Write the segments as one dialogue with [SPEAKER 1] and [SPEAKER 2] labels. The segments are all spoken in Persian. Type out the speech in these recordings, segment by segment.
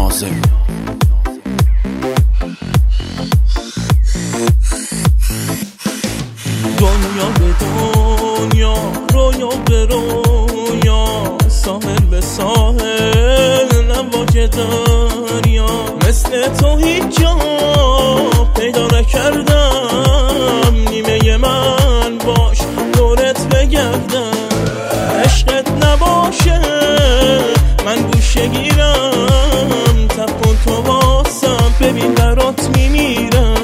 [SPEAKER 1] ناظر.
[SPEAKER 2] دنیا به دنیا، رویا به رویا، ساحل به ساحل، امواج دریا. مثل تو هیچ جا پیدا نکردم، نیمه من باش دورت بگردم. عشقت نباشه من گوشه گیرم، تب کن تو واسم ببین برات میمیرم.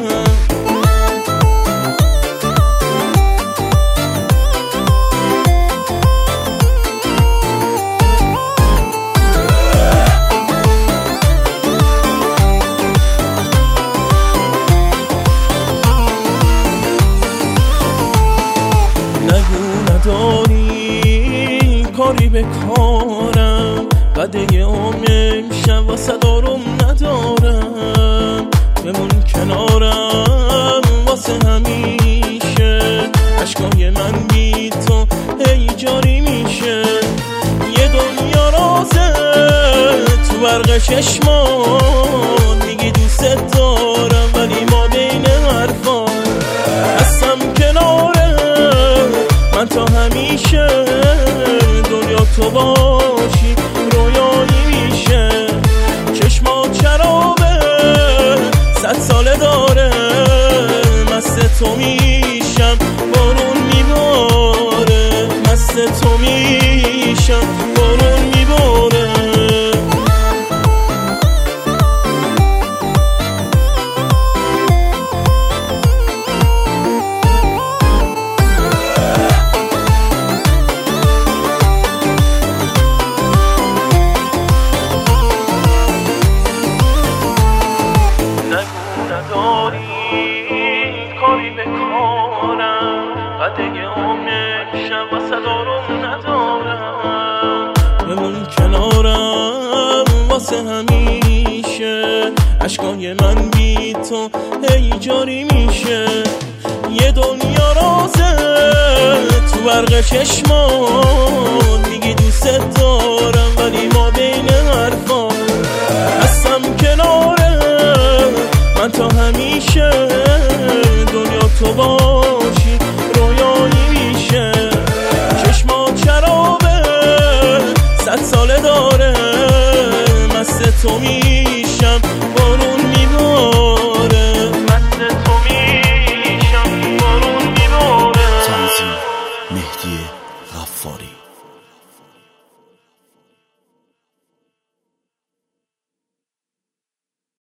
[SPEAKER 2] نداری کاری به کارم، قده عمرم شب واسه دارم ندارم. بمون کنارم واسه همیشه، عشقای من بی تو هی جاری میشه. یه دنیا رازه تو برق چشمان، میگی دوست دارم ولی ما بین حرفا. هستم کناره من تا همیشه، دنیا تو باشی رویایی میشه. چشما چرابه 100 ساله داره، مست تو میشم بارون میباره، مست تو میشم بارون میباره. نداری کاری به کارم، قده عمرم شب واسه دارم ندارم. بمون کنارم واسه همیشه، عشقای من بی تو هی جاری میشه. یه دنیا رازه تو برق چشمان، میگی دوست دارم